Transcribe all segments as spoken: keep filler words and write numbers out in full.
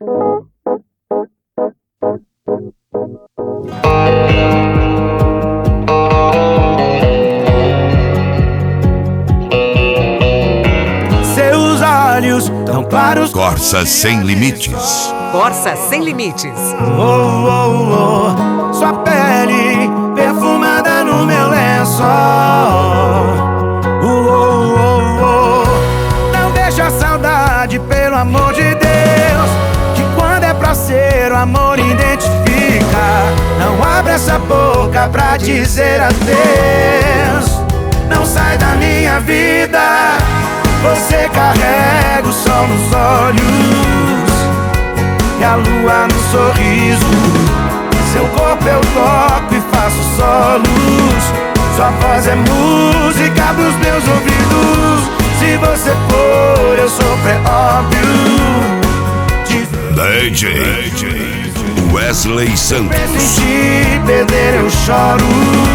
Seus olhos tão claros. Corsa Sem Limites. Corsa Sem Limites. Oh, oh, oh. Sua pele perfumada no meu lençol. Oh, oh, oh, oh. Não deixa a saudade, pelo amor de Deus, que quando é pra ser o amor identifica. Não abre essa boca pra dizer adeus. Não sai da minha vida. Você carrega o sol nos olhos e a lua no sorriso. Seu corpo eu toco e faço solos. Sua voz é música pros meus ouvidos. Se você for, eu sofro, é óbvio. D J Wesley Santos. Se te perder eu choro.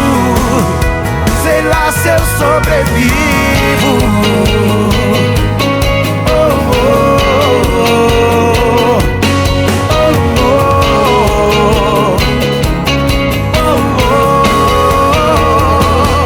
Sei lá se eu sobrevivo. Oh, oh, oh. Oh, oh, oh.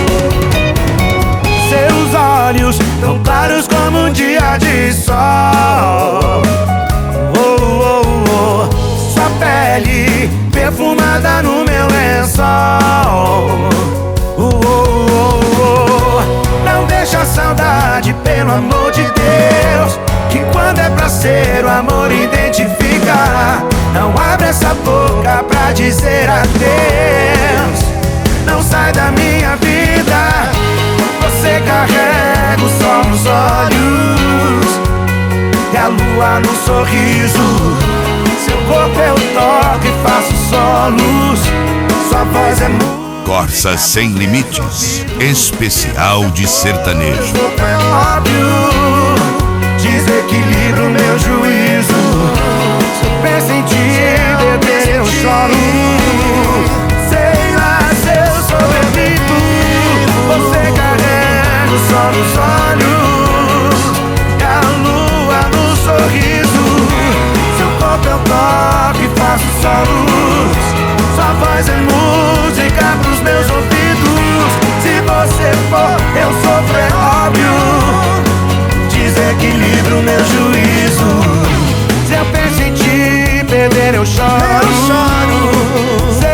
Seus olhos tão claros como um dia de sol. Oh, oh, oh. Sua pele perfumada no meu lençol. Oh, oh, oh. Não deixa a saudade, pelo amor de Deus, que quando é pra ser o amor identifica. Não abre essa boca pra dizer adeus. Não sai da minha vida. Você carrega o sol nos olhos e a lua no sorriso. Seu corpo eu toco e faço solos. Sua voz é música. Corsa Sem Limites, especial de sertanejo. É óbvio, desequilibra o meu juízo. Se eu penso em te beber eu choro. Sei lá se eu sobrevivo. Você carrega o sol nos olhos e a lua no sorriso. Seu corpo eu toco e faço solos. Sua voz é música pros meus ouvidos. Se você for, eu sofro, é óbvio. Desequilibra o meu juízo. Se eu penso em te perder, eu choro. Eu choro.